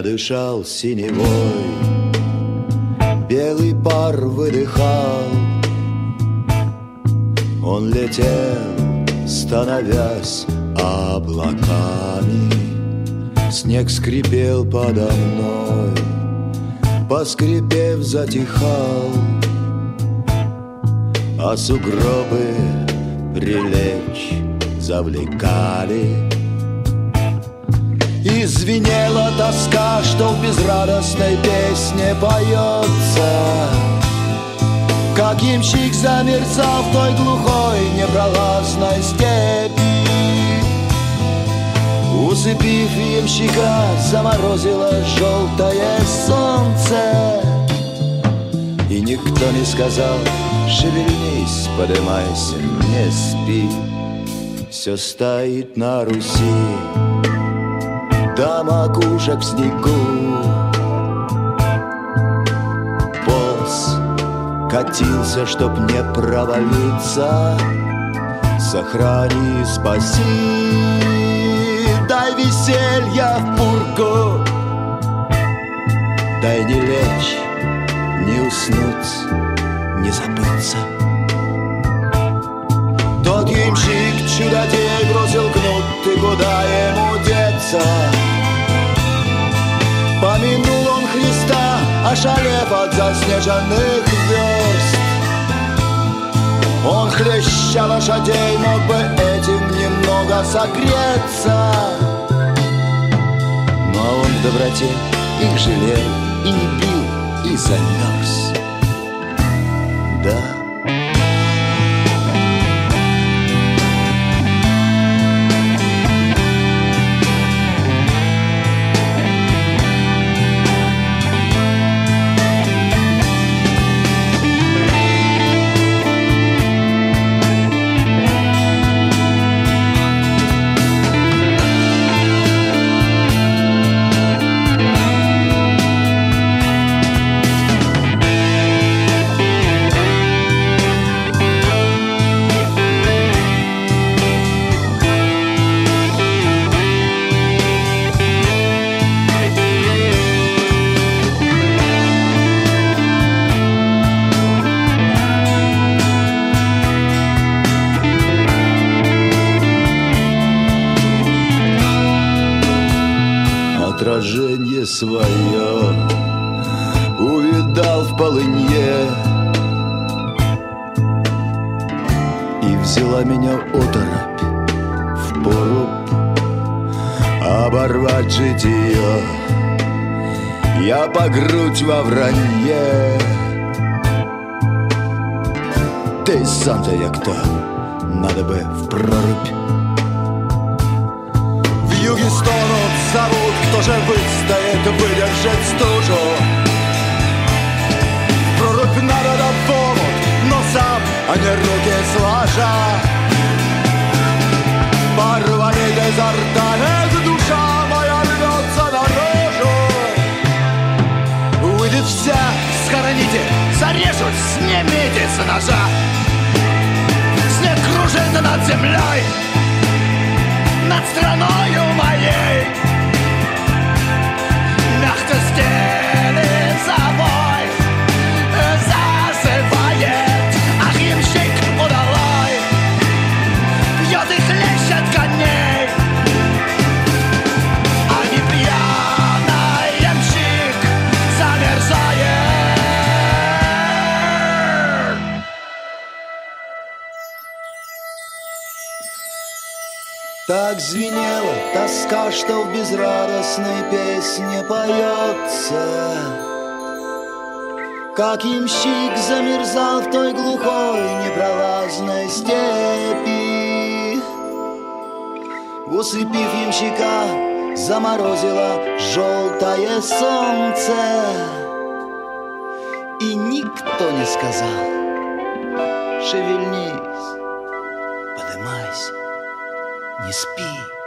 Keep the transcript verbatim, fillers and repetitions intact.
дышал синевой, белый пар выдыхал. Он летел, становясь облаками. Снег скрипел подо мной, поскрипев, затихал. А сугробы прилечь завлекали. И звенела тоска, что в безрадостной песне поется. Как ямщик замерзал в той глухой непролазной степи. Усыпив ямщика, заморозило желтое солнце. И никто не сказал: шевельнись, подымайся, не спи. Все стоит на Руси до макушек в снегу. Полз, катился, чтоб не провалиться. Сохрани, спаси, дай веселья в пургу. Дай не лечь, не уснуть, не забыться. Тот ямщик чудодей бросил кнут, и куда ему деться? Помянул он Христа, ошалев от заснеженных верст. Он, хлеща лошадей, мог бы этим немного согреться. Но он в доброте их жалел и не бил, и замерз. Да. Отражение свое увидал в полынье, и взяла меня оторопь впору оборвать житие. Я по грудь во вранье. Ты сам-то я кто? Надо бы в прорубь. В юге стонут, зовут, кто же выстоит, выдержать стужу. В прорубь надо да помут, но сам, а не руки сложа. Порванит изо рта, эта душа моя рвется наружу. Выйдет вся, схороните, зарежут, снимите с ножа. Снег кружит над землей, над страною моей. Мягко стелит собой, зазывает. Ах, ямщик удалой, пьет и хлещет коней. А не пьяный ямщик замерзает. Так звенела тоска, что в безрадостной песне поется. Как ямщик замерзал в той глухой непролазной степи. Усыпив ямщика, заморозило желтое солнце. И никто не сказал: шевельнись, подымайся, не спи.